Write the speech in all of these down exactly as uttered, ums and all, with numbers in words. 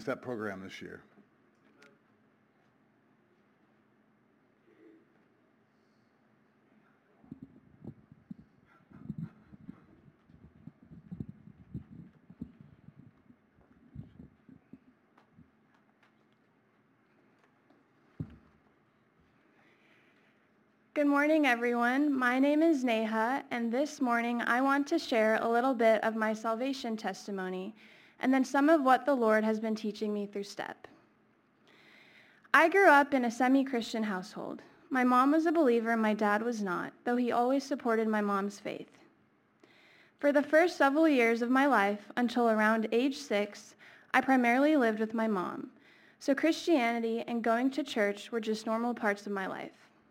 Step program this year? Good morning, everyone. My name is Neha, and this morning I want to share a little bit of my salvation testimony and then some of what the Lord has been teaching me through STEP. I grew up in a semi-Christian household. My mom was a believer and my dad was not, though he always supported my mom's faith. For the first several years of my life, until around age six, I primarily lived with my mom. So Christianity and going to church were just normal parts of my life.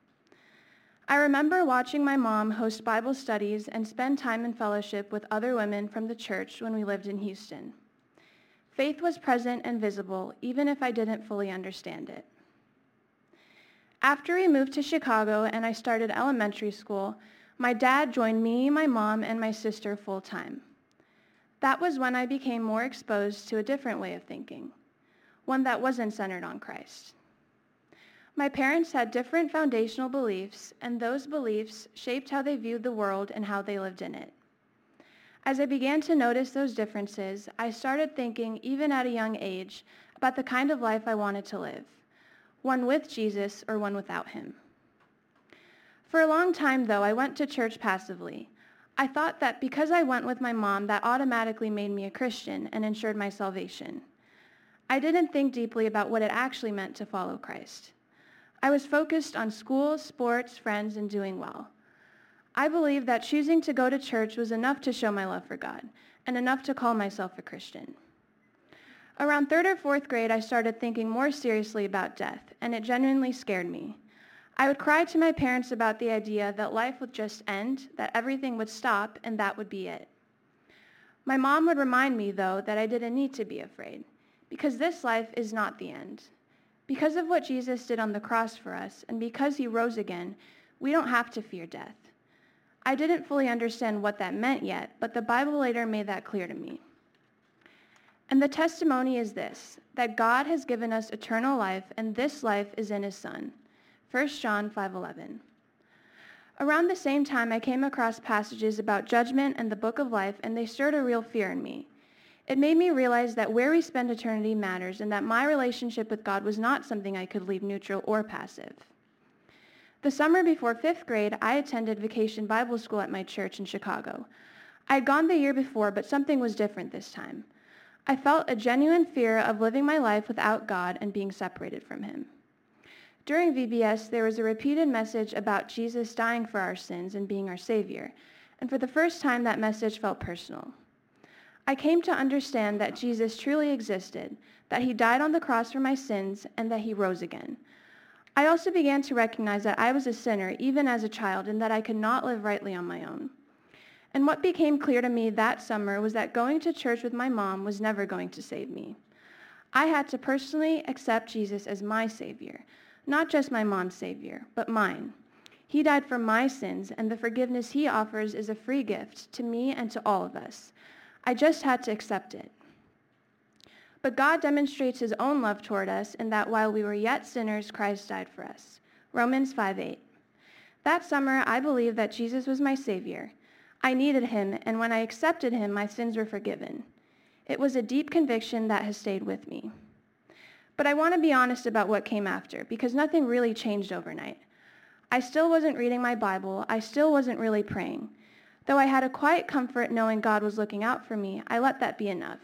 I remember watching my mom host Bible studies and spend time in fellowship with other women from the church when we lived in Houston. Faith was present and visible, even if I didn't fully understand it. After we moved to Chicago and I started elementary school, my dad joined me, my mom, and my sister full-time. That was when I became more exposed to a different way of thinking, one that wasn't centered on Christ. My parents had different foundational beliefs, and those beliefs shaped how they viewed the world and how they lived in it. As I began to notice those differences, I started thinking, even at a young age, about the kind of life I wanted to live, one with Jesus or one without him. For a long time, though, I went to church passively. I thought that because I went with my mom, that automatically made me a Christian and ensured my salvation. I didn't think deeply about what it actually meant to follow Christ. I was focused on school, sports, friends, and doing well. I believed that choosing to go to church was enough to show my love for God, and enough to call myself a Christian. Around third or fourth grade, I started thinking more seriously about death, and it genuinely scared me. I would cry to my parents about the idea that life would just end, that everything would stop, and that would be it. My mom would remind me, though, that I didn't need to be afraid, because this life is not the end. Because of what Jesus did on the cross for us, and because he rose again, we don't have to fear death. I didn't fully understand what that meant yet, but the Bible later made that clear to me. And the testimony is this, that God has given us eternal life, and this life is in his Son. First John five eleven. Around the same time, I came across passages about judgment and the book of life, and they stirred a real fear in me. It made me realize that where we spend eternity matters, and that my relationship with God was not something I could leave neutral or passive. The summer before fifth grade, I attended Vacation Bible School at my church in Chicago. I had gone the year before, but something was different this time. I felt a genuine fear of living my life without God and being separated from him. During V B S, there was a repeated message about Jesus dying for our sins and being our Savior, and for the first time, that message felt personal. I came to understand that Jesus truly existed, that he died on the cross for my sins, and that he rose again. I also began to recognize that I was a sinner, even as a child, and that I could not live rightly on my own. And what became clear to me that summer was that going to church with my mom was never going to save me. I had to personally accept Jesus as my Savior, not just my mom's Savior, but mine. He died for my sins, and the forgiveness he offers is a free gift to me and to all of us. I just had to accept it. But God demonstrates his own love toward us in that while we were yet sinners, Christ died for us. Romans five eight. That summer, I believed that Jesus was my Savior. I needed him, and when I accepted him, my sins were forgiven. It was a deep conviction that has stayed with me. But I want to be honest about what came after, because nothing really changed overnight. I still wasn't reading my Bible. I still wasn't really praying. Though I had a quiet comfort knowing God was looking out for me, I let that be enough.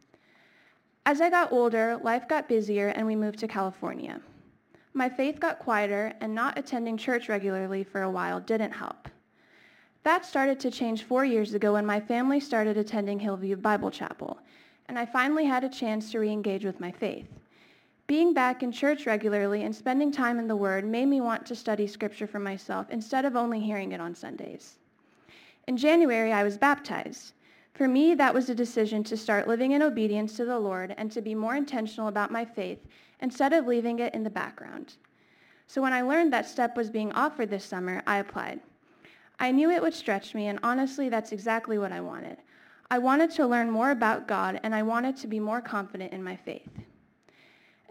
As I got older, life got busier and we moved to California. My faith got quieter, and not attending church regularly for a while didn't help. That started to change four years ago when my family started attending Hillview Bible Chapel, and I finally had a chance to re-engage with my faith. Being back in church regularly and spending time in the Word made me want to study Scripture for myself instead of only hearing it on Sundays. In January, I was baptized. For me, that was a decision to start living in obedience to the Lord and to be more intentional about my faith instead of leaving it in the background. So when I learned that STEP was being offered this summer, I applied. I knew it would stretch me, and honestly, that's exactly what I wanted. I wanted to learn more about God, and I wanted to be more confident in my faith.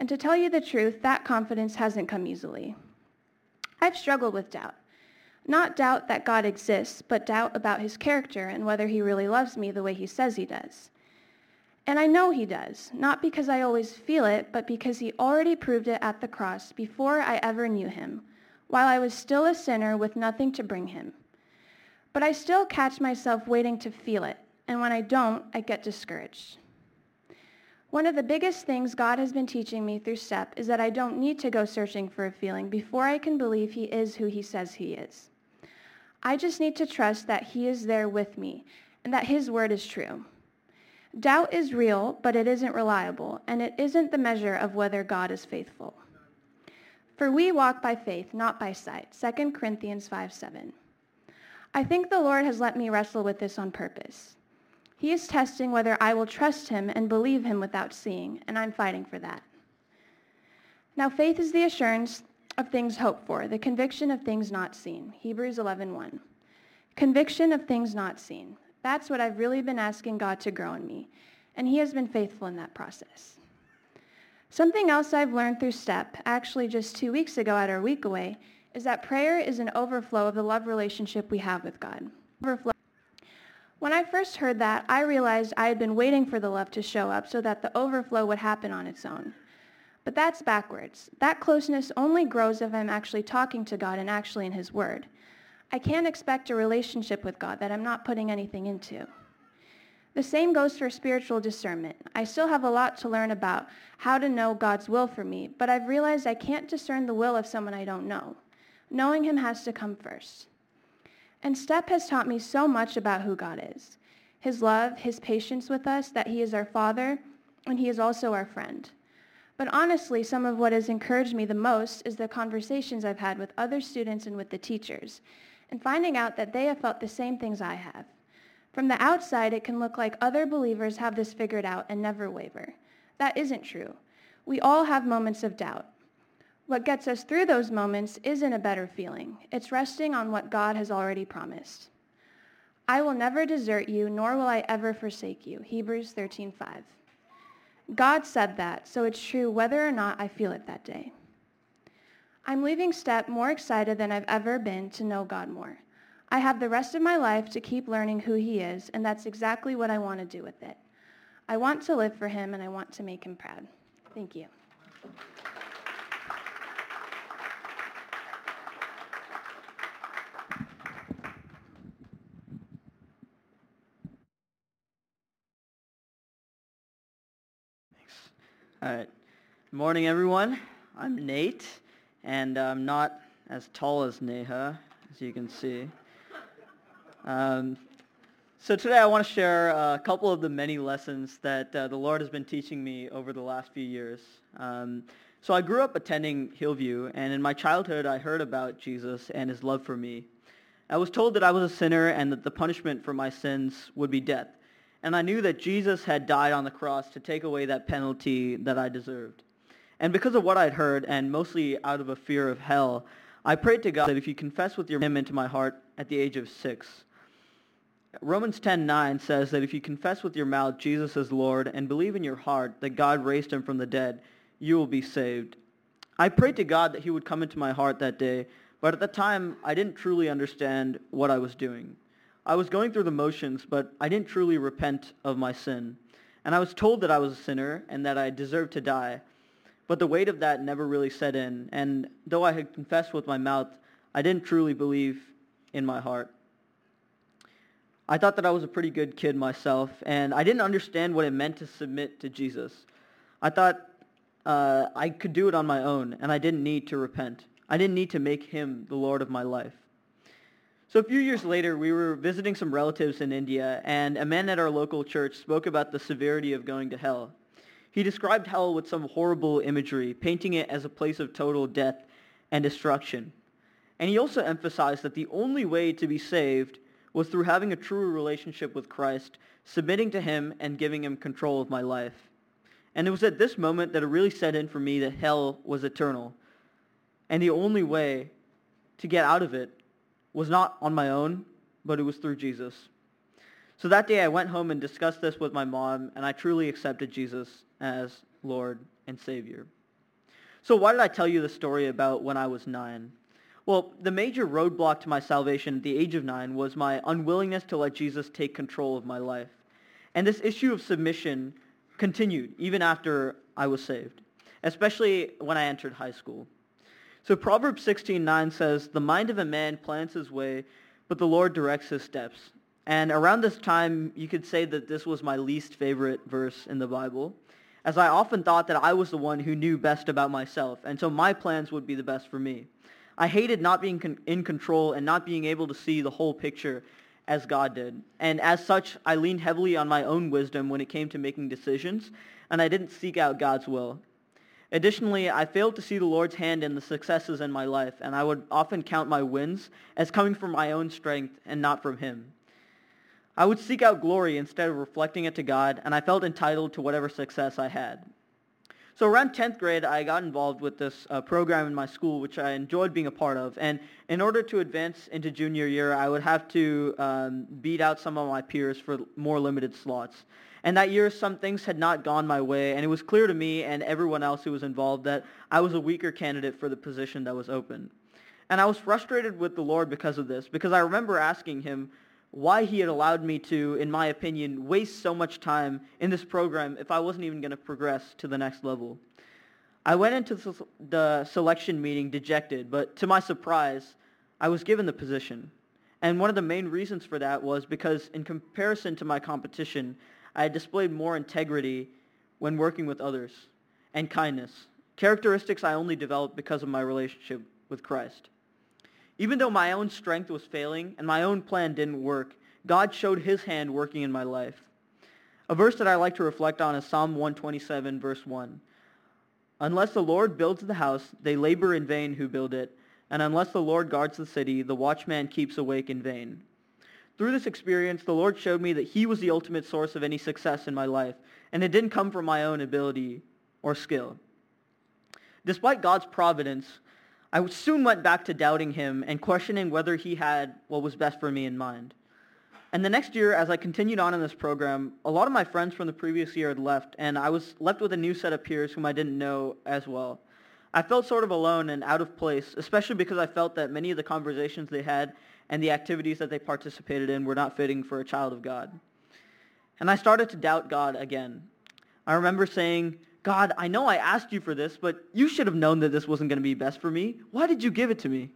And to tell you the truth, that confidence hasn't come easily. I've struggled with doubt. Not doubt that God exists, but doubt about his character and whether he really loves me the way he says he does. And I know he does, not because I always feel it, but because he already proved it at the cross before I ever knew him, while I was still a sinner with nothing to bring him. But I still catch myself waiting to feel it, and when I don't, I get discouraged. One of the biggest things God has been teaching me through STEP is that I don't need to go searching for a feeling before I can believe he is who he says he is. I just need to trust that he is there with me and that his word is true. Doubt is real, but it isn't reliable, and it isn't the measure of whether God is faithful. For we walk by faith, not by sight, Second Corinthians five seven. I think the Lord has let me wrestle with this on purpose. He is testing whether I will trust him and believe him without seeing, and I'm fighting for that. Now, faith is the assurance of things hoped for, the conviction of things not seen, Hebrews eleven one. Conviction of things not seen. That's what I've really been asking God to grow in me, and he has been faithful in that process. Something else I've learned through STEP, actually just two weeks ago at our week away, is that prayer is an overflow of the love relationship we have with God. Overflow. When I first heard that, I realized I had been waiting for the love to show up so that the overflow would happen on its own. But that's backwards. That closeness only grows if I'm actually talking to God and actually in his word. I can't expect a relationship with God that I'm not putting anything into. The same goes for spiritual discernment. I still have a lot to learn about how to know God's will for me, but I've realized I can't discern the will of someone I don't know. Knowing him has to come first. And STEP has taught me so much about who God is. His love, his patience with us, that he is our Father, and he is also our friend. But honestly, some of what has encouraged me the most is the conversations I've had with other students and with the teachers, and finding out that they have felt the same things I have. From the outside, it can look like other believers have this figured out and never waver. That isn't true. We all have moments of doubt. What gets us through those moments isn't a better feeling. It's resting on what God has already promised. I will never desert you, nor will I ever forsake you, Hebrews thirteen five. God said that, so it's true whether or not I feel it that day. I'm leaving STEP more excited than I've ever been to know God more. I have the rest of my life to keep learning who he is, and that's exactly what I want to do with it. I want to live for him, and I want to make him proud. Thank you. Thanks. All right. Good morning, everyone. I'm Nate, and I'm not as tall as Neha, as you can see. Um, so today I want to share a couple of the many lessons that uh, the Lord has been teaching me over the last few years. Um, so I grew up attending Hillview, and in my childhood I heard about Jesus and his love for me. I was told that I was a sinner and that the punishment for my sins would be death. And I knew that Jesus had died on the cross to take away that penalty that I deserved. And because of what I'd heard, and mostly out of a fear of hell, I prayed to God that if you confess with your him into my heart at the age of six. Romans ten nine says that if you confess with your mouth Jesus is Lord and believe in your heart that God raised him from the dead, you will be saved. I prayed to God that he would come into my heart that day, but at the time I didn't truly understand what I was doing. I was going through the motions, but I didn't truly repent of my sin. And I was told that I was a sinner and that I deserved to die. But the weight of that never really set in. And though I had confessed with my mouth, I didn't truly believe in my heart. I thought that I was a pretty good kid myself, and I didn't understand what it meant to submit to Jesus. I thought uh, I could do it on my own, and I didn't need to repent. I didn't need to make him the Lord of my life. So a few years later, we were visiting some relatives in India, and a man at our local church spoke about the severity of going to hell. He described hell with some horrible imagery, painting it as a place of total death and destruction. And he also emphasized that the only way to be saved was through having a true relationship with Christ, submitting to him and giving him control of my life. And it was at this moment that it really set in for me that hell was eternal. And the only way to get out of it was not on my own, but it was through Jesus. So that day I went home and discussed this with my mom, and I truly accepted Jesus as Lord and Savior. So why did I tell you the story about when I was nine? Well, the major roadblock to my salvation at the age of nine was my unwillingness to let Jesus take control of my life. And this issue of submission continued even after I was saved, especially when I entered high school. So Proverbs sixteen nine says, "The mind of a man plans his way, but the Lord directs his steps." And around this time, you could say that this was my least favorite verse in the Bible, as I often thought that I was the one who knew best about myself, and so my plans would be the best for me. I hated not being con- in control and not being able to see the whole picture as God did. And as such, I leaned heavily on my own wisdom when it came to making decisions, and I didn't seek out God's will. Additionally, I failed to see the Lord's hand in the successes in my life, and I would often count my wins as coming from my own strength and not from Him. I would seek out glory instead of reflecting it to God, and I felt entitled to whatever success I had. So around tenth grade, I got involved with this uh, program in my school, which I enjoyed being a part of. And in order to advance into junior year, I would have to um, beat out some of my peers for more limited slots. And that year, some things had not gone my way, and it was clear to me and everyone else who was involved that I was a weaker candidate for the position that was open. And I was frustrated with the Lord because of this, because I remember asking Him why He had allowed me to, in my opinion, waste so much time in this program if I wasn't even going to progress to the next level. I went into the selection meeting dejected, but to my surprise, I was given the position. And one of the main reasons for that was because in comparison to my competition, I had displayed more integrity when working with others and kindness, characteristics I only developed because of my relationship with Christ. Even though my own strength was failing and my own plan didn't work, God showed His hand working in my life. A verse that I like to reflect on is Psalm one twenty-seven, verse one. "Unless the Lord builds the house, they labor in vain who build it, and unless the Lord guards the city, the watchman keeps awake in vain." Through this experience, the Lord showed me that He was the ultimate source of any success in my life, and it didn't come from my own ability or skill. Despite God's providence, I soon went back to doubting Him and questioning whether He had what was best for me in mind. And the next year, as I continued on in this program, a lot of my friends from the previous year had left, and I was left with a new set of peers whom I didn't know as well. I felt sort of alone and out of place, especially because I felt that many of the conversations they had and the activities that they participated in were not fitting for a child of God. And I started to doubt God again. I remember saying, "God, I know I asked you for this, but you should have known that this wasn't going to be best for me. Why did you give it to me?"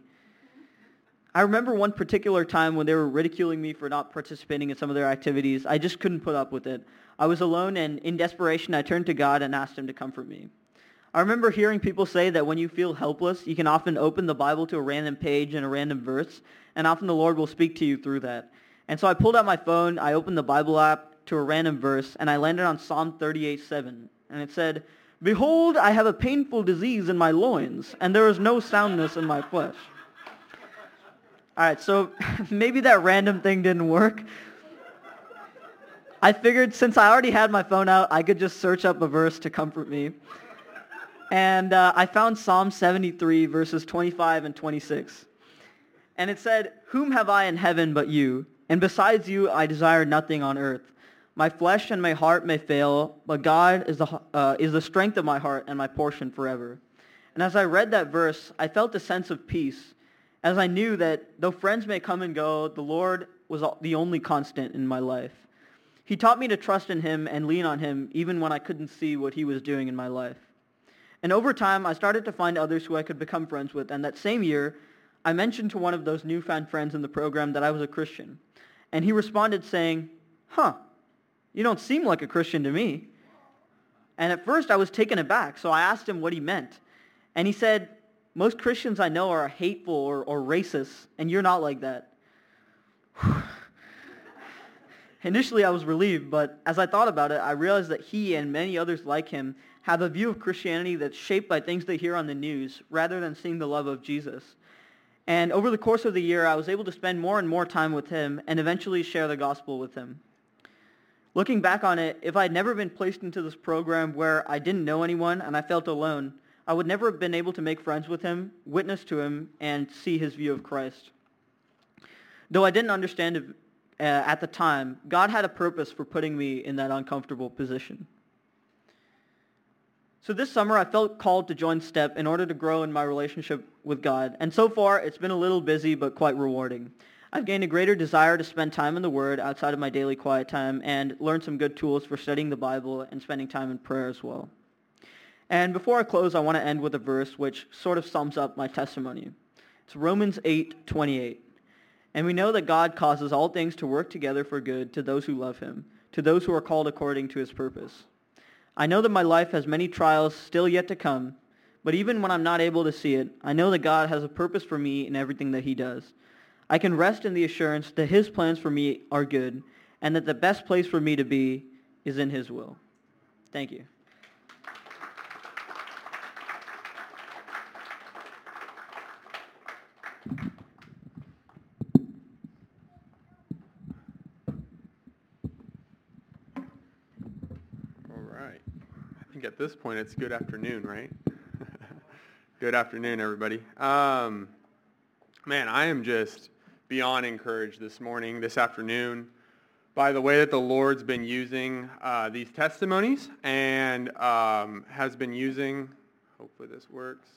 I remember one particular time when they were ridiculing me for not participating in some of their activities. I just couldn't put up with it. I was alone, and in desperation, I turned to God and asked Him to comfort me. I remember hearing people say that when you feel helpless, you can often open the Bible to a random page and a random verse, and often the Lord will speak to you through that. And so I pulled out my phone, I opened the Bible app to a random verse, and I landed on Psalm thirty-eight seven. And it said, "Behold, I have a painful disease in my loins, and there is no soundness in my flesh." All right, so maybe that random thing didn't work. I figured since I already had my phone out, I could just search up a verse to comfort me. And uh, I found Psalm seventy-three, verses twenty-five and twenty-six. And it said, "Whom have I in heaven but you? And besides you I desire nothing on earth. My flesh and my heart may fail, but God is the, uh, is the strength of my heart and my portion forever." And as I read that verse, I felt a sense of peace, as I knew that though friends may come and go, the Lord was the only constant in my life. He taught me to trust in Him and lean on Him even when I couldn't see what He was doing in my life. And over time, I started to find others who I could become friends with, and that same year, I mentioned to one of those newfound friends in the program that I was a Christian. And he responded saying, "Huh, you don't seem like a Christian to me." And at first I was taken aback, so I asked him what he meant. And he said, "Most Christians I know are hateful or, or racist, and you're not like that." Initially I was relieved, but as I thought about it, I realized that he and many others like him have a view of Christianity that's shaped by things they hear on the news rather than seeing the love of Jesus. And over the course of the year, I was able to spend more and more time with him and eventually share the gospel with him. Looking back on it, if I had never been placed into this program where I didn't know anyone and I felt alone, I would never have been able to make friends with him, witness to him, and see his view of Christ. Though I didn't understand it uh, at the time, God had a purpose for putting me in that uncomfortable position. So this summer I felt called to join STEP in order to grow in my relationship with God, and so far it's been a little busy but quite rewarding. I've gained a greater desire to spend time in the Word outside of my daily quiet time and learned some good tools for studying the Bible and spending time in prayer as well. And before I close, I want to end with a verse which sort of sums up my testimony. It's Romans eight twenty-eight. And we know that God causes all things to work together for good to those who love him, to those who are called according to his purpose. I know that my life has many trials still yet to come, but even when I'm not able to see it, I know that God has a purpose for me in everything that he does. I can rest in the assurance that his plans for me are good, and that the best place for me to be is in his will. Thank you. I think at this point it's good afternoon, right? Good afternoon, everybody. Um, man, I am just beyond encouraged this morning, this afternoon, by the way that the Lord's been using uh, these testimonies and um, has been using, hopefully this works.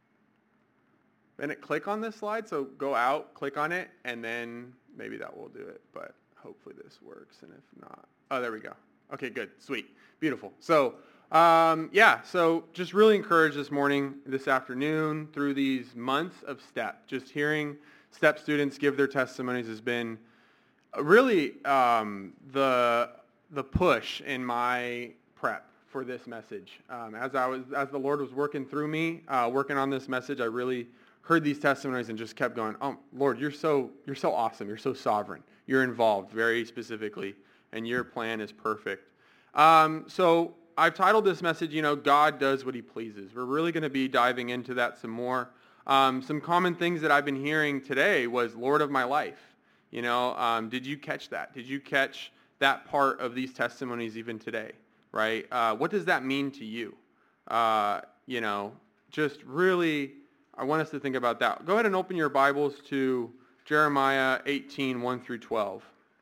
Bennett, click on this slide, so go out, click on it, and then maybe that will do it, but hopefully this works, and if not, oh, there we go. Okay, good, sweet, beautiful. So, Um, yeah, so just really encouraged this morning, this afternoon, through these months of STEP. Just hearing STEP students give their testimonies has been really um, the the push in my prep for this message. Um, as I was, as the Lord was working through me, uh, working on this message, I really heard these testimonies and just kept going, "Oh, Lord, you're so you're so awesome. You're so sovereign. You're involved very specifically, and your plan is perfect." Um, so. I've titled this message, you know, God does what he pleases. We're really going to be diving into that some more. Um, some common things that I've been hearing today was Lord of my life. You know, um, did you catch that? Did you catch that part of these testimonies even today, right? Uh, what does that mean to you? Uh, you know, just really, I want us to think about that. Go ahead and open your Bibles to Jeremiah eighteen, one through twelve.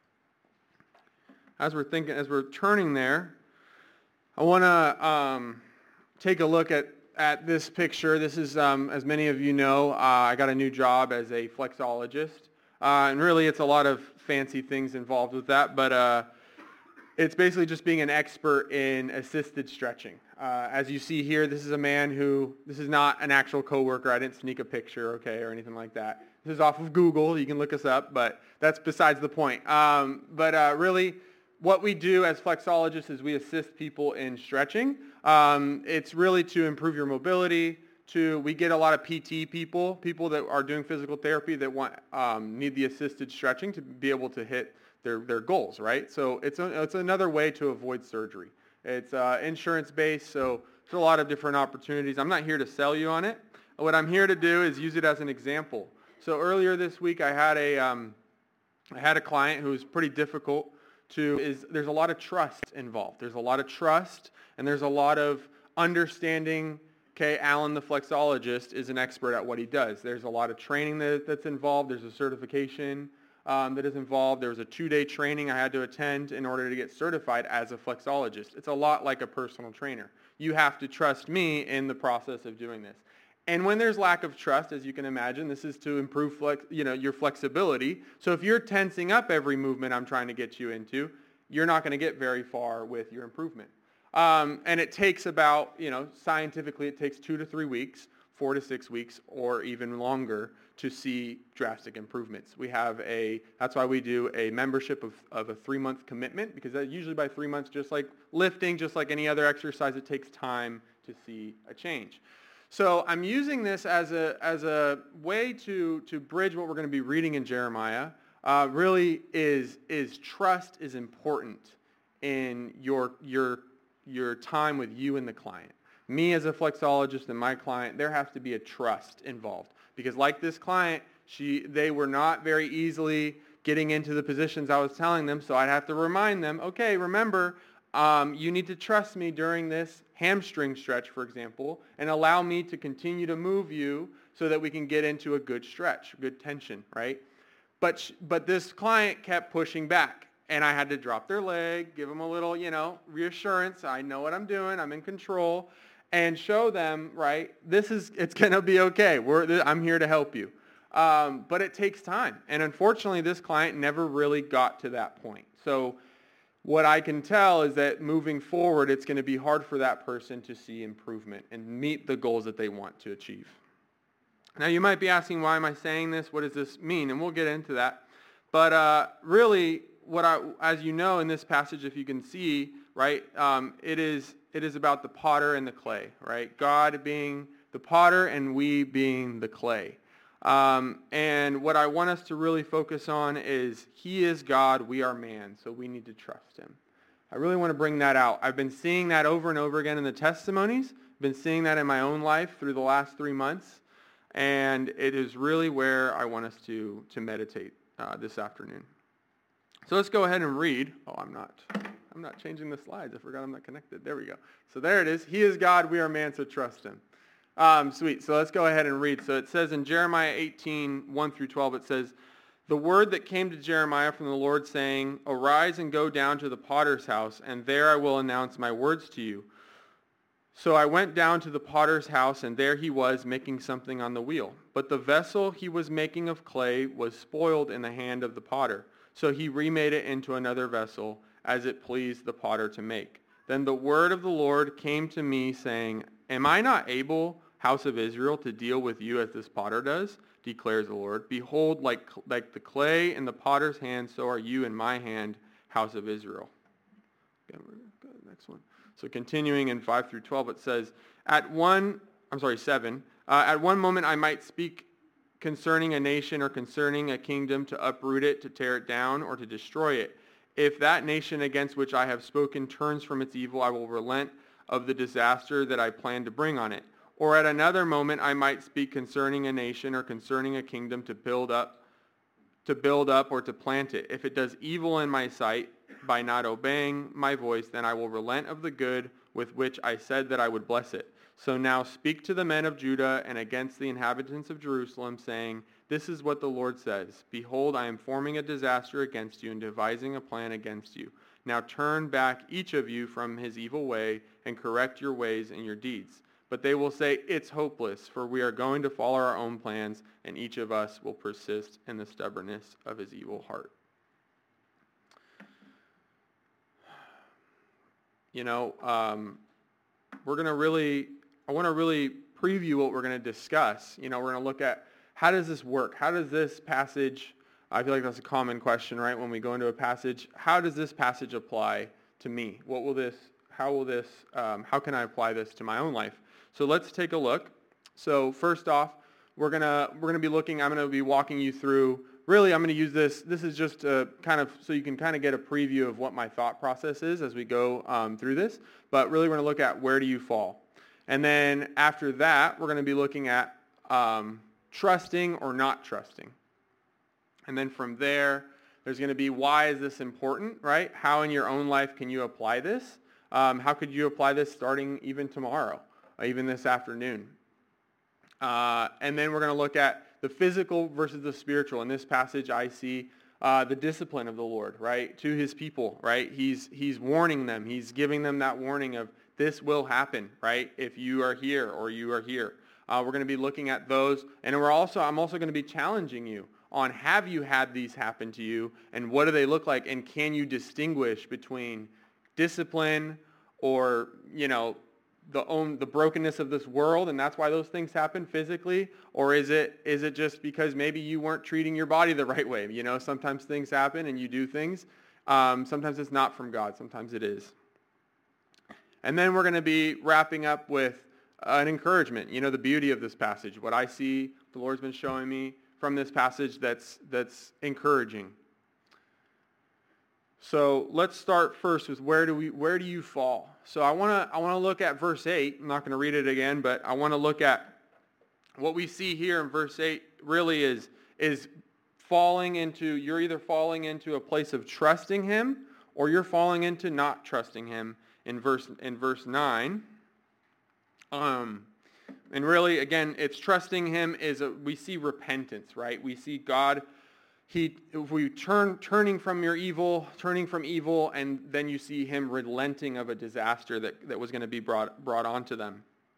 As we're thinking, as we're turning there, I want to um, take a look at, at this picture. This is, um, as many of you know, uh, I got a new job as a flexologist. Uh, and really, it's a lot of fancy things involved with that. But uh, it's basically just being an expert in assisted stretching. Uh, as you see here, this is a man who, this is not an actual coworker. I didn't sneak a picture, okay, or anything like that. This is off of Google. You can look us up, but that's besides the point. Um, but uh, really, what we do as flexologists is we assist people in stretching. Um, it's really to improve your mobility. To we get a lot of P T people, people that are doing physical therapy that want um, need the assisted stretching to be able to hit their, their goals, right? So it's a, it's another way to avoid surgery. It's uh, insurance-based, so there's a lot of different opportunities. I'm not here to sell you on it. What I'm here to do is use it as an example. So earlier this week, I had a um, I had a client who was pretty difficult. To is there's a lot of trust involved. There's a lot of trust, and there's a lot of understanding. Okay, Alan, the flexologist, is an expert at what he does. There's a lot of training that, that's involved. There's a certification um, that is involved. There was a two-day training I had to attend in order to get certified as a flexologist. It's a lot like a personal trainer. You have to trust me in the process of doing this. And when there's lack of trust, as you can imagine, this is to improve flex, you know, your flexibility. So if you're tensing up every movement I'm trying to get you into, you're not going to get very far with your improvement. Um, and it takes about, you know, scientifically it takes two to three weeks, four to six weeks, or even longer to see drastic improvements. We have a, that's why we do a membership of, of a three-month commitment, because that usually by three months, just like lifting, just like any other exercise, it takes time to see a change. So I'm using this as a as a way to to bridge what we're going to be reading in Jeremiah. Uh, really, is is trust is important in your your your time with you and the client. Me as a flexologist and my client, there has to be a trust involved, because like this client, she they were not very easily getting into the positions I was telling them. So I'd have to remind them, okay, remember. Um, you need to trust me during this hamstring stretch, for example, and allow me to continue to move you so that we can get into a good stretch, good tension, right? But sh- but this client kept pushing back, and I had to drop their leg, give them a little, you know, reassurance. I know what I'm doing. I'm in control. and show them, right, this is, it's going to be okay. We're, I'm here to help you. Um, but it takes time. And unfortunately, this client never really got to that point. So what I can tell is that moving forward, it's going to be hard for that person to see improvement and meet the goals that they want to achieve. Now, you might be asking, why am I saying this? What does this mean? And we'll get into that. But uh, really, what I, as you know in this passage, if you can see, right, um, it is it is about the potter and the clay, right? God being the potter and we being the clay. Um, and what I want us to really focus on is he is God, we are man, so we need to trust him. I really want to bring that out. I've been seeing that over and over again in the testimonies. I've been seeing that in my own life through the last three months. And it is really where I want us to, to meditate uh, this afternoon. So let's go ahead and read. Oh, I'm not. I'm not changing the slides. I forgot I'm not connected. There we go. So there it is. He is God, we are man, so trust him. Um, sweet. So let's go ahead and read. So it says in Jeremiah eighteen, one through twelve, it says, "The word that came to Jeremiah from the Lord saying, Arise and go down to the potter's house, and there I will announce my words to you. So I went down to the potter's house, and there he was making something on the wheel. But the vessel he was making of clay was spoiled in the hand of the potter. So he remade it into another vessel, as it pleased the potter to make. Then the word of the Lord came to me, saying, Am I not able, house of Israel, to deal with you as this potter does? Declares the Lord. Behold, like, like the clay in the potter's hand, so are you in my hand, house of Israel." Okay, go to the next one. So continuing in five through twelve, it says, At one, I'm sorry, seven, uh, at one moment I might speak concerning a nation or concerning a kingdom to uproot it, to tear it down, or to destroy it. If that nation against which I have spoken turns from its evil, I will relent of the disaster that I plan to bring on it. Or at another moment I might speak concerning a nation or concerning a kingdom to build up, to build up or to plant it. If it does evil in my sight by not obeying my voice, then I will relent of the good with which I said that I would bless it. So now speak to the men of Judah and against the inhabitants of Jerusalem, saying, This is what the Lord says. Behold, I am forming a disaster against you and devising a plan against you. Now turn back each of you from his evil way and correct your ways and your deeds. But they will say, It's hopeless, for we are going to follow our own plans, and each of us will persist in the stubbornness of his evil heart. You know, um, we're going to really, I want to really preview what we're going to discuss. You know, we're going to look at how does this work? How does this passage, I feel like that's a common question, right? When we go into a passage, how does this passage apply to me? What will this, how will this, um, how can I apply this to my own life? So let's take a look. So first off, we're going to, we're going to be looking, I'm going to be walking you through, really I'm going to use this, this is just a kind of, so you can kind of get a preview of what my thought process is as we go um, through this. But really we're going to look at where do you fall? And then after that, we're going to be looking at um, trusting or not trusting. And then from there, there's going to be why is this important, right? How in your own life can you apply this? Um, how could you apply this starting even tomorrow, or even this afternoon? Uh, and then we're going to look at the physical versus the spiritual. In this passage, I see uh, the discipline of the Lord, right, to his people, right? He's he's warning them. He's giving them that warning of this will happen, right, if you are here or you are here. Uh, we're going to be looking at those, and we're also I'm also going to be challenging you on have you had these happen to you, and what do they look like, and can you distinguish between discipline or, you know, the own the brokenness of this world, and that's why those things happen physically, or is it is it just because maybe you weren't treating your body the right way? You know, sometimes things happen and you do things. Um, sometimes it's not from God. Sometimes it is. And then we're going to be wrapping up with an encouragement. You know, the beauty of this passage, what I see the Lord's been showing me from this passage that's that's encouraging. So let's start first with where do we where do you fall? So I want to I want to look at verse eight. I'm not going to read it again, but I want to look at what we see here in verse eight really is is falling into you're either falling into a place of trusting him or you're falling into not trusting him in verse in verse nine. Um and really again, it's trusting him is a, we see repentance, right? We see God He, if we turn, turning from your evil, turning from evil, and then you see him relenting of a disaster that, that was going to be brought brought onto them.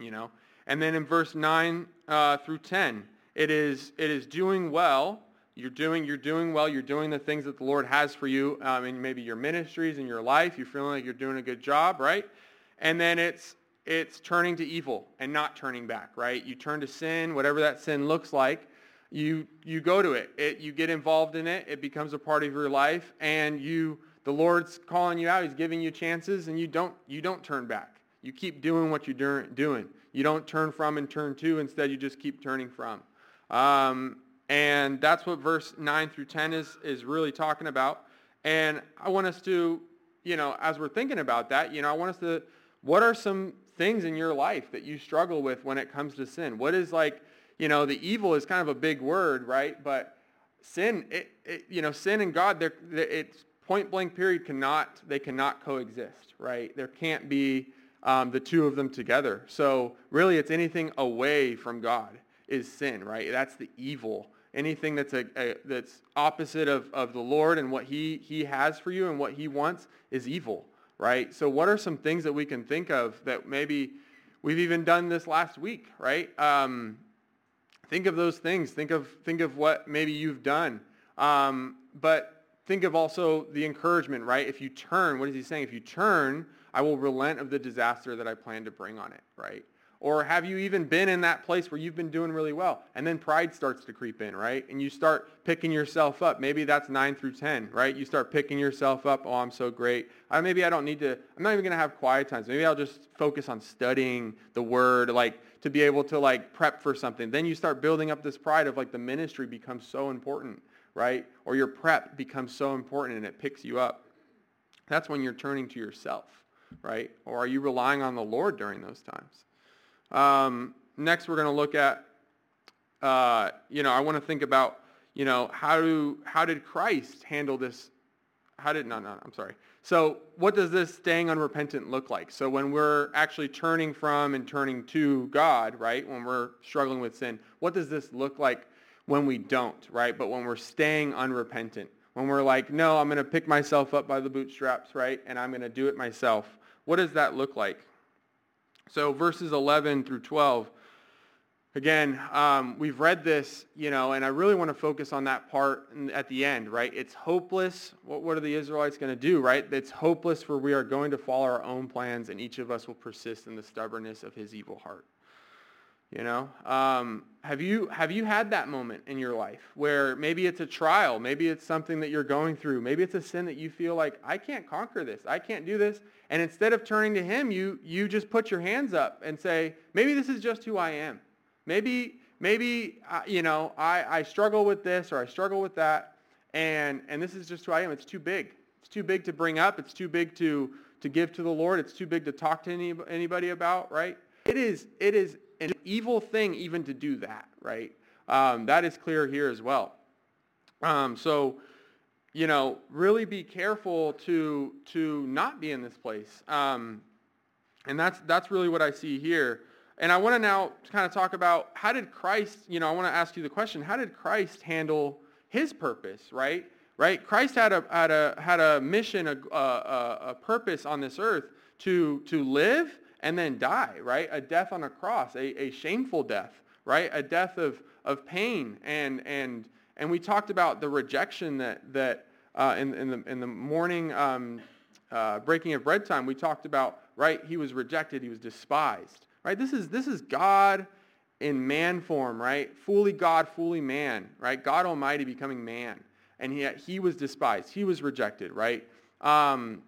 you know. And then in verse nine uh, through ten, it is it is doing well. You're doing you're doing well. You're doing the things that the Lord has for you um, in maybe your ministries in your life. You're feeling like you're doing a good job, right? And then it's it's turning to evil and not turning back, right? You turn to sin, whatever that sin looks like. You you go to it. It you get involved in it. It becomes a part of your life, and you the Lord's calling you out. He's giving you chances, and you don't you don't turn back. You keep doing what you're doing. You don't turn from and turn to. Instead, you just keep turning from. Um, and that's what verse nine through ten is is really talking about. And I want us to, you know, as we're thinking about that, you know, I want us to, what are some things in your life that you struggle with when it comes to sin? What is like, you know, the evil is kind of a big word, right? But sin, it, it, you know, sin and God, they're, they're, it's point blank period cannot, they cannot coexist, right? There can't be um, the two of them together. So really it's anything away from God is sin, right? That's the evil. Anything that's a, a that's opposite of, of the Lord and what he, he has for you and what he wants is evil, right? So what are some things that we can think of that maybe we've even done this last week, right? Um, think of those things. Think of think of what maybe you've done. Um, but think of also the encouragement, right? If you turn, what is he saying? If you turn, I will relent of the disaster that I plan to bring on it, right? Or have you even been in that place where you've been doing really well and then pride starts to creep in, right? And you start picking yourself up. Maybe that's nine through ten, right? You start picking yourself up. Oh, I'm so great. I, maybe I don't need to, I'm not even going to have quiet times. Maybe I'll just focus on studying the word, like to be able to like prep for something. Then you start building up this pride of like the ministry becomes so important, right? Or your prep becomes so important and it picks you up. That's when you're turning to yourself, right? Or are you relying on the Lord during those times? Um, next, we're going to look at, uh, you know, I want to think about, you know, how do how did Christ handle this? How did, no, no, I'm sorry. So what does this staying unrepentant look like? So when we're actually turning from and turning to God, right, when we're struggling with sin, what does this look like when we don't, right? But when we're staying unrepentant, when we're like, no, I'm going to pick myself up by the bootstraps, right, and I'm going to do it myself. What does that look like? So verses eleven through twelve, again, um, we've read this, you know, and I really want to focus on that part at the end, right? It's hopeless. What, what are the Israelites going to do, right? It's hopeless for we are going to follow our own plans and each of us will persist in the stubbornness of his evil heart. You know, um, have you have you had that moment in your life where maybe it's a trial, maybe it's something that you're going through, maybe it's a sin that you feel like, I can't conquer this, I can't do this, and instead of turning to him, you you just put your hands up and say, maybe this is just who I am. Maybe maybe uh, you know I, I struggle with this or I struggle with that, and and this is just who I am. It's too big. It's too big to bring up. It's too big to to give to the Lord. It's too big to talk to any, anybody about, right? It is it is. an evil thing even to do that, right? Um, that is clear here as well. Um, so, you know, really be careful to to not be in this place. Um, and that's that's really what I see here. And I want to now kind of talk about how did Christ, you know, I want to ask you the question, how did Christ handle his purpose, right? Right? Christ had a had a had a mission, a a, a purpose on this earth to to live and then die, right? A death on a cross, a, a shameful death, right? A death of, of pain. And and and we talked about the rejection that that uh, in, in the in the morning um, uh, breaking of bread time, we talked about, right? He was rejected, he was despised, right? This is this is God in man form, right? Fully God, fully man, right? God Almighty becoming man. And he, he was despised, he was rejected, right? Um,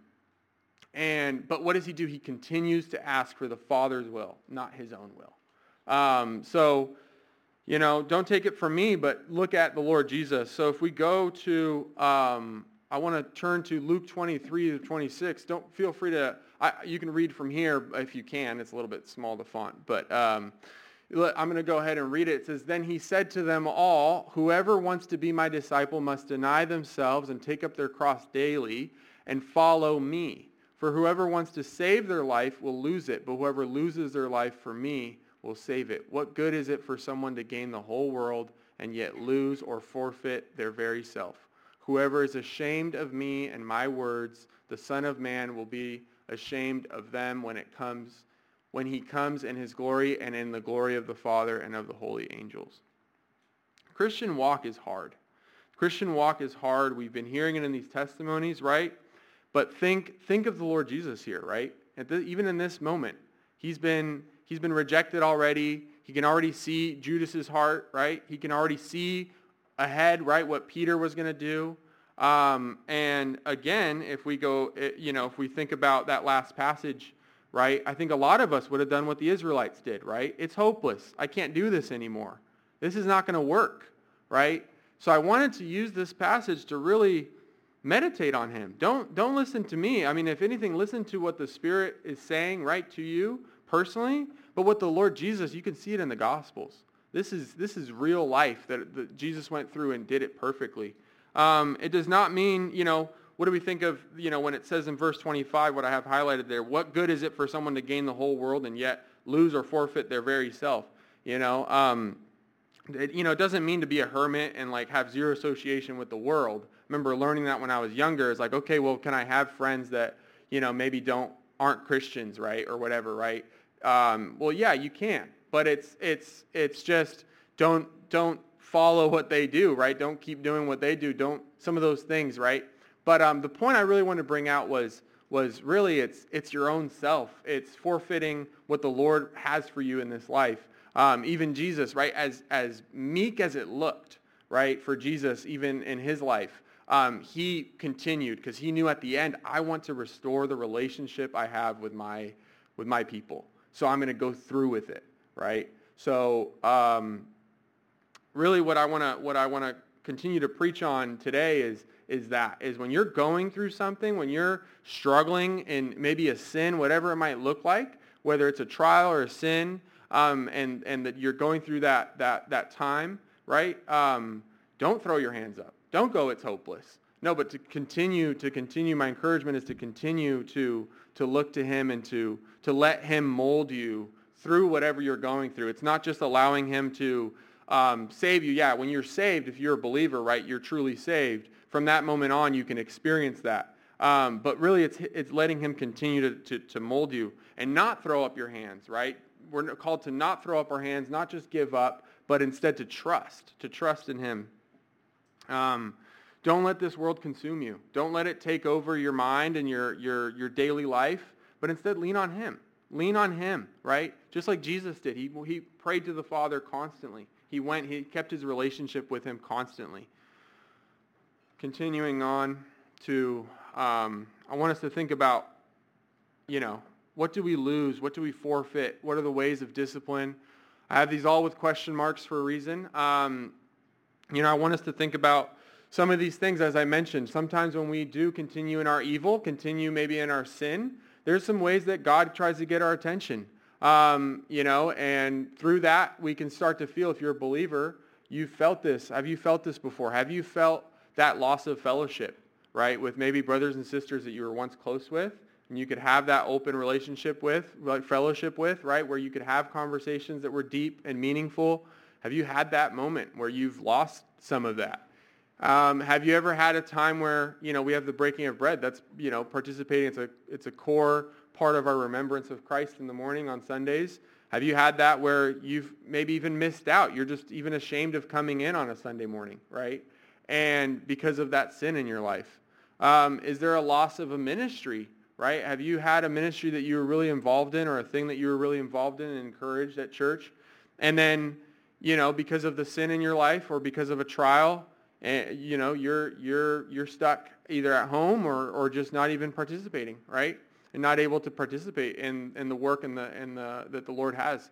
And but what does he do? He continues to ask for the Father's will, not his own will. Um, so, you know, don't take it from me, but look at the Lord Jesus. So if we go to, um, I want to turn to Luke twenty-three to twenty-six. Don't feel free to, I, you can read from here if you can. It's a little bit small, the font. But um, I'm going to go ahead and read it. It says, then he said to them all, whoever wants to be my disciple must deny themselves and take up their cross daily and follow me. For whoever wants to save their life will lose it, but whoever loses their life for me will save it. What good is it for someone to gain the whole world and yet lose or forfeit their very self? Whoever is ashamed of me and my words, the Son of Man will be ashamed of them when it comes when he comes in his glory and in the glory of the Father and of the holy angels. Christian walk is hard. Christian walk is hard. We've been hearing it in these testimonies, right? But think think of the Lord Jesus here, right? At the, even in this moment, he's been he's been rejected already. He can already see Judas's heart, right? He can already see ahead, right, what Peter was going to do. Um, and again, if we go, you know, if we think about that last passage, right, I think a lot of us would have done what the Israelites did, right? It's hopeless. I can't do this anymore. This is not going to work, right? So I wanted to use this passage to really meditate on him. Don't don't listen to me. I mean, if anything, listen to what the Spirit is saying, right, to you personally. But what the Lord Jesus, you can see it in the Gospels. This is this is real life that, that Jesus went through and did it perfectly. Um, it does not mean, you know, what do we think of, you know, when it says in verse twenty-five, what I have highlighted there, what good is it for someone to gain the whole world and yet lose or forfeit their very self? You know, um, it, you know, it doesn't mean to be a hermit and like have zero association with the world. I remember learning that when I was younger. It's like, okay, well, can I have friends that, you know, maybe don't aren't Christians, right, or whatever, right? Um, well, yeah, you can, but it's it's it's just don't don't follow what they do, right? Don't keep doing what they do. Don't some of those things, right? But um, the point I really wanted to bring out was was really it's it's your own self. It's forfeiting what the Lord has for you in this life. Um, even Jesus, right? As as meek as it looked, right, for Jesus, even in his life, um, he continued because he knew at the end, I want to restore the relationship I have with my with my people. So I'm going to go through with it, right? So um, really, what I want to what I want to continue to preach on today is is that is when you're going through something, when you're struggling in maybe a sin, whatever it might look like, whether it's a trial or a sin, um, and and that you're going through that that that time, right? Um, don't throw your hands up. Don't go, it's hopeless. No, but to continue to continue. My encouragement is to continue to to look to him and to to let him mold you through whatever you're going through. It's not just allowing him to um, save you. Yeah, when you're saved, if you're a believer, right, you're truly saved. From that moment on, you can experience that. Um, but really, it's it's letting him continue to, to, to mold you and not throw up your hands, right? We're called to not throw up our hands, not just give up, but instead to trust, to trust in him. Um, don't let this world consume you. Don't let it take over your mind and your your your daily life, but instead lean on him. Lean on him, right? Just like Jesus did. He he prayed to the Father constantly. He went, he kept his relationship with him constantly. Continuing on to, um, I want us to think about, you know, what do we lose? What do we forfeit? What are the ways of discipline? I have these all with question marks for a reason. Um, you know, I want us to think about some of these things, as I mentioned. Sometimes when we do continue in our evil, continue maybe in our sin, there's some ways that God tries to get our attention. Um, you know, and through that, we can start to feel, if you're a believer, you've felt this. Have you felt this before? Have you felt that loss of fellowship, right, with maybe brothers and sisters that you were once close with, and you could have that open relationship with, like fellowship with, right, where you could have conversations that were deep and meaningful? Have you had that moment where you've lost some of that? Um, have you ever had a time where, you know, we have the breaking of bread? That's, you know, participating. It's a it's a core part of our remembrance of Christ in the morning on Sundays. Have you had that where you've maybe even missed out? You're just even ashamed of coming in on a Sunday morning, right? And because of that sin in your life. Um, is there a loss of a ministry, right? Have you had a ministry that you were really involved in, or a thing that you were really involved in and encouraged at church? And then, you know, because of the sin in your life or because of a trial, and you know, you're you're you're stuck either at home or, or just not even participating, right? And not able to participate in, in the work and the and the that the Lord has.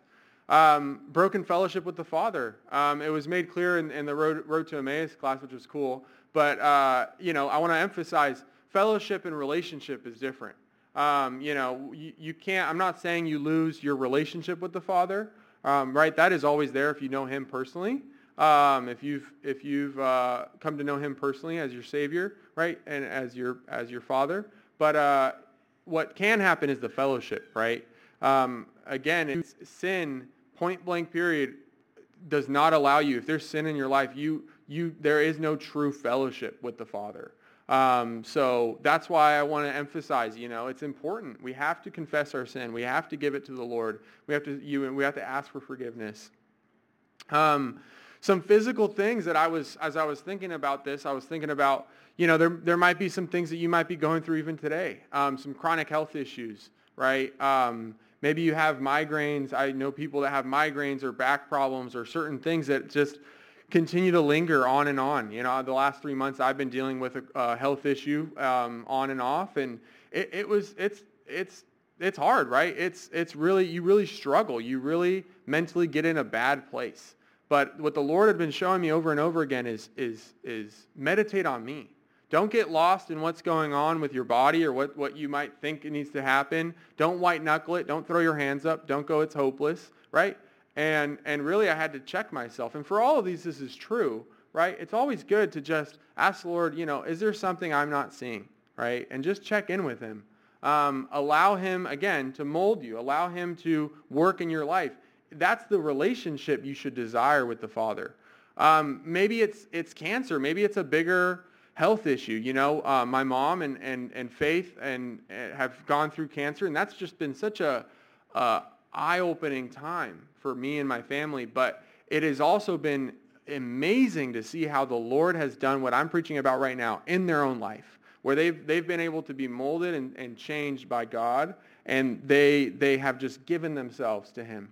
Um, broken fellowship with the Father. Um, it was made clear in, in the Road, Road to Emmaus class, which was cool. But, uh, you know, I want to emphasize fellowship and relationship is different. Um, you know, you, you can't, I'm not saying you lose your relationship with the Father, um, right? That is always there if you know him personally. Um, if you've if you've uh, come to know him personally as your Savior, right, and as your as your Father. But uh, what can happen is the fellowship, right? Um, again, it's sin, point blank period, does not allow you. If there's sin in your life, you you there is no true fellowship with the Father. Um, so that's why I want to emphasize, you know, it's important. We have to confess our sin. We have to give it to the Lord. We have to you we have to ask for forgiveness. Um, some physical things that I was, as I was thinking about this, I was thinking about, you know, there there might be some things that you might be going through even today. Um, some chronic health issues, right? Um, maybe you have migraines. I know people that have migraines or back problems or certain things that just continue to linger on and on. You know, the last three months I've been dealing with a, a health issue um, on and off, and it, it was it's it's it's hard, right? It's it's really you really struggle. You really mentally get in a bad place. But what the Lord had been showing me over and over again is is is meditate on me. Don't get lost in what's going on with your body or what, what you might think needs to happen. Don't white knuckle it. Don't throw your hands up. Don't go, it's hopeless, right? And and really I had to check myself. And for all of these, this is true, right? It's always good to just ask the Lord, you know, is there something I'm not seeing, right? And just check in with him. Um, allow him, again, to mold you. Allow him to work in your life. That's the relationship you should desire with the Father. Um, maybe it's it's cancer. Maybe it's a bigger health issue. You know, uh, my mom and, and, and Faith and uh, have gone through cancer, and that's just been such a uh, eye-opening time for me and my family. But it has also been amazing to see how the Lord has done what I'm preaching about right now in their own life, where they've they've been able to be molded and, and changed by God, and they they have just given themselves to him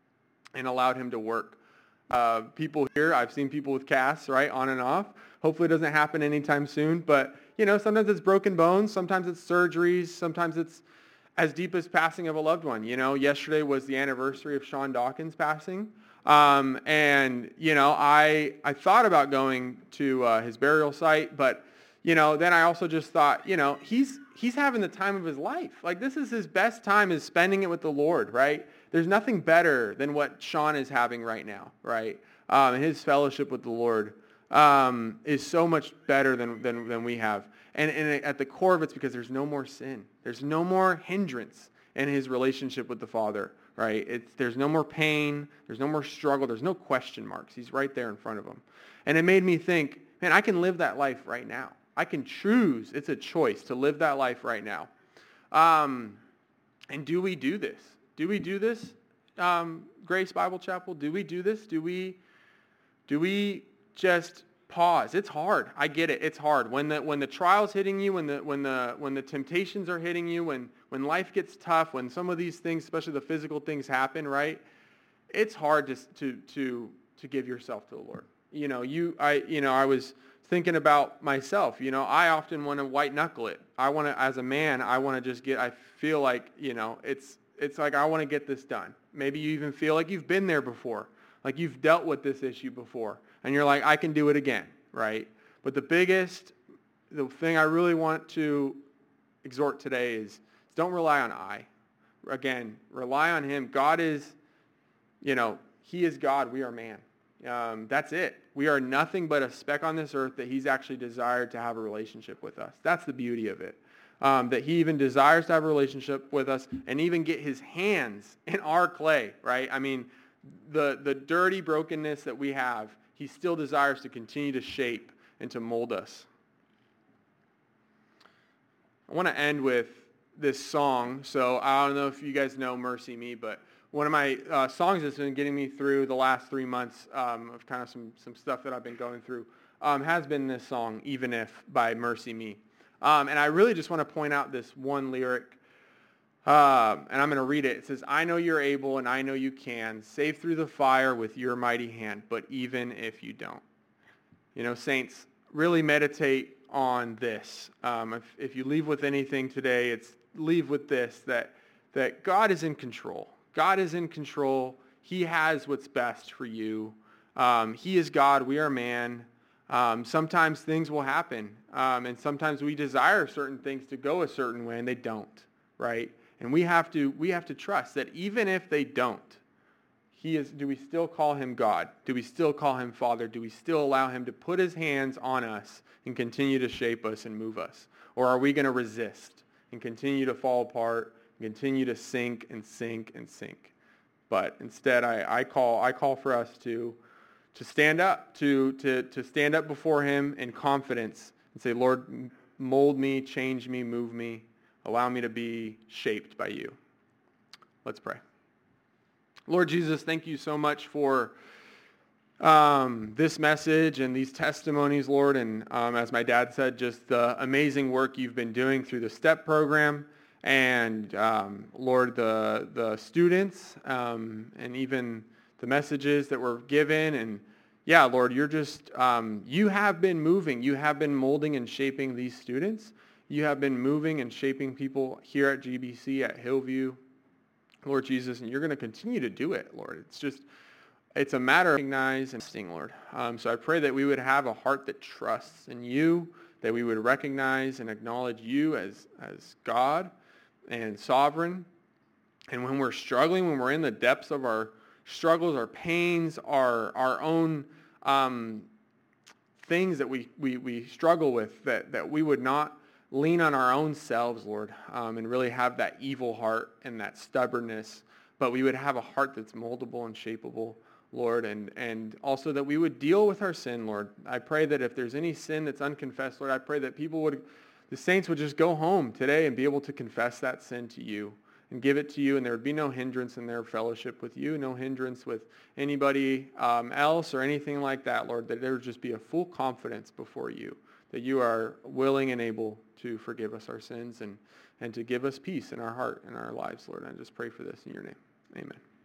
and allowed him to work. Uh, people here, I've seen people with casts, right, on and off. Hopefully it doesn't happen anytime soon, but, you know, sometimes it's broken bones, sometimes it's surgeries, sometimes it's as deep as passing of a loved one. You know, yesterday was the anniversary of Sean Dawkins passing, um, and, you know, I I thought about going to uh, his burial site, but, you know, then I also just thought, you know, he's he's having the time of his life. Like, this is his best time, is spending it with the Lord, right? There's nothing better than what Sean is having right now, right? Um, his fellowship with the Lord um, is so much better than, than, than we have. And, and at the core of it's because there's no more sin. There's no more hindrance in his relationship with the Father, right? It's, there's no more pain. There's no more struggle. There's no question marks. He's right there in front of him. And it made me think, man, I can live that life right now. I can choose. It's a choice to live that life right now. Um, and do we do this? Do we do this, um, Grace Bible Chapel? Do we do this? Do we do we just pause? It's hard. I get it. It's hard. When the when the trial's hitting you, when the when the when the temptations are hitting you, when when life gets tough, when some of these things, especially the physical things, happen, right? It's hard to to to to give yourself to the Lord. You know, you I you know I was thinking about myself. You know, I often want to white knuckle it. I want to, as a man, I want to just get. I feel like, you know, it's. It's like, I want to get this done. Maybe you even feel like you've been there before, like you've dealt with this issue before, and you're like, I can do it again, right? But the biggest, the thing I really want to exhort today is, is don't rely on I. Again, rely on him. God is, you know, he is God. We are man. Um, that's it. We are nothing but a speck on this earth that he's actually desired to have a relationship with us. That's the beauty of it. Um, that he even desires to have a relationship with us and even get his hands in our clay, right? I mean, the, the dirty brokenness that we have, he still desires to continue to shape and to mold us. I want to end with this song. So I don't know if you guys know Mercy Me, but one of my uh, songs that's been getting me through the last three months um, of kind of some, some stuff that I've been going through um, has been this song, Even If, by Mercy Me. Um, and I really just want to point out this one lyric, uh, and I'm going to read it. It says, I know you're able and I know you can save through the fire with your mighty hand, but even if you don't. You know, saints, really meditate on this. Um, if, if you leave with anything today, it's leave with this, that, that God is in control. God is in control. He has what's best for you. Um, he is God. We are man. Um, sometimes things will happen, um, and sometimes we desire certain things to go a certain way, and they don't, right? And we have to we have to trust that even if they don't, he is. Do we still call him God? Do we still call him Father? Do we still allow him to put his hands on us and continue to shape us and move us? Or are we going to resist and continue to fall apart, and continue to sink and sink and sink? But instead, I, I call I call for us to. to stand up, to, to, to stand up before him in confidence and say, Lord, mold me, change me, move me, allow me to be shaped by you. Let's pray. Lord Jesus, thank you so much for um, this message and these testimonies, Lord. And um, as my dad said, just the amazing work you've been doing through the STEP program. And um, Lord, the the students um, and even the messages that were given. And yeah, Lord, you're just, um, you have been moving. You have been molding and shaping these students. You have been moving and shaping people here at G B C, at Hillview, Lord Jesus, and you're going to continue to do it, Lord. It's just, it's a matter of recognizing and trusting, Lord. Um, so I pray that we would have a heart that trusts in you, that we would recognize and acknowledge you as, as God and sovereign. And when we're struggling, when we're in the depths of our struggles, our pains, our our own um, things that we, we, we struggle with, that, that we would not lean on our own selves, Lord, um, and really have that evil heart and that stubbornness, but we would have a heart that's moldable and shapeable, Lord, and, and also that we would deal with our sin, Lord. I pray that if there's any sin that's unconfessed, Lord, I pray that people would, the saints would just go home today and be able to confess that sin to you and give it to you, and there would be no hindrance in their fellowship with you, no hindrance with anybody um, else or anything like that, Lord, that there would just be a full confidence before you, that you are willing and able to forgive us our sins and, and to give us peace in our heart and our lives, Lord. I just pray for this in your name. Amen.